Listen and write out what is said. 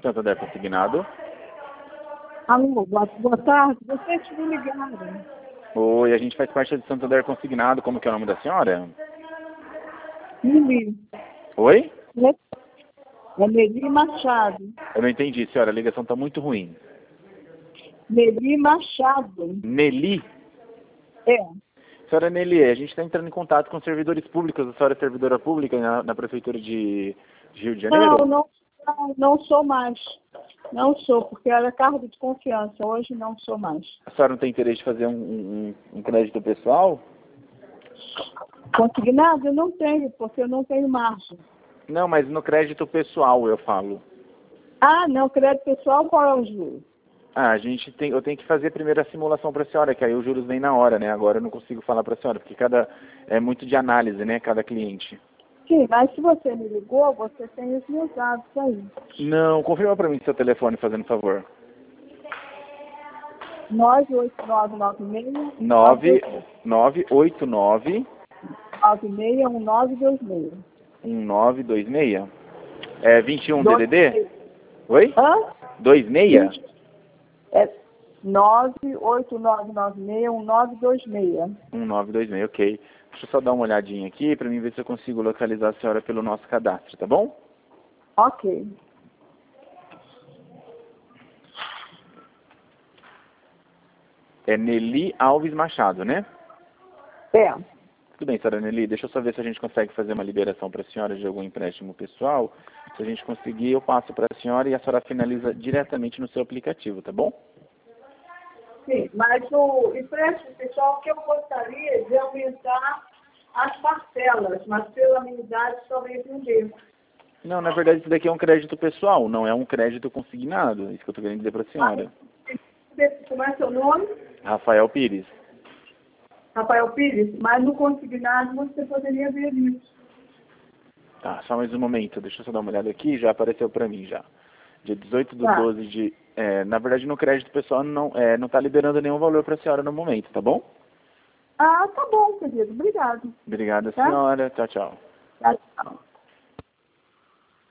Santander Consignado. Alô, boa tarde. Vocês me ligaram. Oi, a gente faz parte do Santander Consignado. Como que é o nome da senhora? Lili. Oi? É Lili Machado. Eu não entendi, senhora. A ligação está muito ruim. Lili Machado. Nelly? É. Senhora Nelly, a gente está entrando em contato com servidores públicos. A senhora é servidora pública na Prefeitura de Rio de Janeiro? Não sou mais. Não sou, porque era cargo de confiança. Hoje não sou mais. A senhora não tem interesse de fazer um crédito pessoal? Consignado eu não tenho, porque eu não tenho margem. Não, mas no crédito pessoal eu falo. Ah, não, crédito pessoal, qual é o juro? Ah, eu tenho que fazer primeiro a simulação para a senhora, que aí os juros vêm na hora, né? Agora eu não consigo falar para a senhora, porque é muito de análise, né? Cada cliente. Sim, mas se você me ligou, você tem os meus dados aí. Não, confirma para mim seu telefone, fazendo favor. 98996 989 961926. 1926. É 21 DDD? Oi? Hã? 26? É 989961926. 1926, ok. Deixa eu só dar uma olhadinha aqui para mim ver se eu consigo localizar a senhora pelo nosso cadastro, tá bom? Ok. É Nelly Alves Machado, né? É. Tudo bem, senhora Nelly, deixa eu só ver se a gente consegue fazer uma liberação para a senhora de algum empréstimo pessoal. Se a gente conseguir, eu passo para a senhora e a senhora finaliza diretamente no seu aplicativo, tá bom? Sim, mas o empréstimo pessoal que eu gostaria de aumentar as parcelas, mas pela minha idade talvez não dê. Não, na verdade isso daqui é um crédito pessoal, não é um crédito consignado. Isso que eu estou querendo dizer para a senhora. Como é seu nome? Rafael Pires. Rafael Pires, mas no consignado você poderia ver isso. Tá, só mais um momento, deixa eu só dar uma olhada aqui, já apareceu para mim já. Dia 18 do Tá. 12 de... na verdade no crédito pessoal não está liberando nenhum valor para a senhora no momento, tá bom? Ah, tá bom, querido. Obrigado. Obrigada, Tá? senhora. Tchau, tchau. Tchau.